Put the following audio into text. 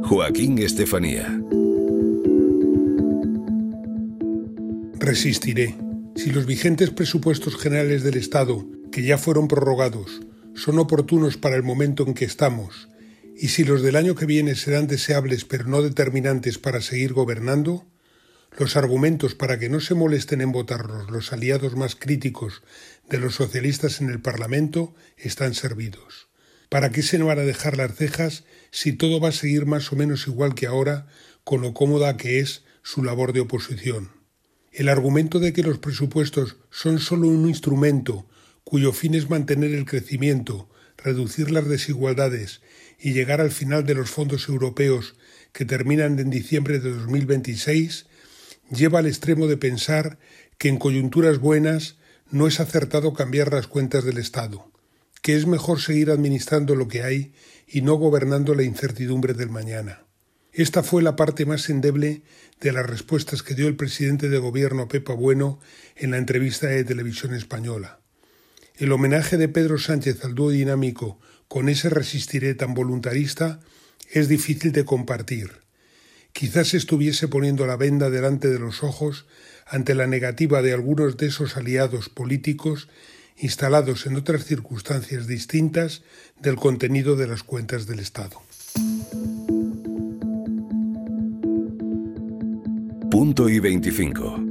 Joaquín Estefanía. Resistiré. Si los vigentes presupuestos generales del Estado, que ya fueron prorrogados, son oportunos para el momento en que estamos, y si los del año que viene serán deseables pero no determinantes para seguir gobernando, los argumentos para que no se molesten en votarlos los aliados más críticos de los socialistas en el Parlamento están servidos. ¿Para qué se van a dejar las cejas si todo va a seguir más o menos igual que ahora, con lo cómoda que es su labor de oposición? El argumento de que los presupuestos son solo un instrumento cuyo fin es mantener el crecimiento, reducir las desigualdades y llegar al final de los fondos europeos que terminan en diciembre de 2026, lleva al extremo de pensar que en coyunturas buenas no es acertado cambiar las cuentas del Estado, que es mejor seguir administrando lo que hay y no gobernando la incertidumbre del mañana. Esta fue la parte más endeble de las respuestas que dio el presidente de gobierno Pepa Bueno en la entrevista de Televisión Española. El homenaje de Pedro Sánchez al dúo dinámico con ese resistiré tan voluntarista es difícil de compartir. Quizás estuviese poniendo la venda delante de los ojos ante la negativa de algunos de esos aliados políticos instalados en otras circunstancias distintas del contenido de las cuentas del Estado. Punto y 25.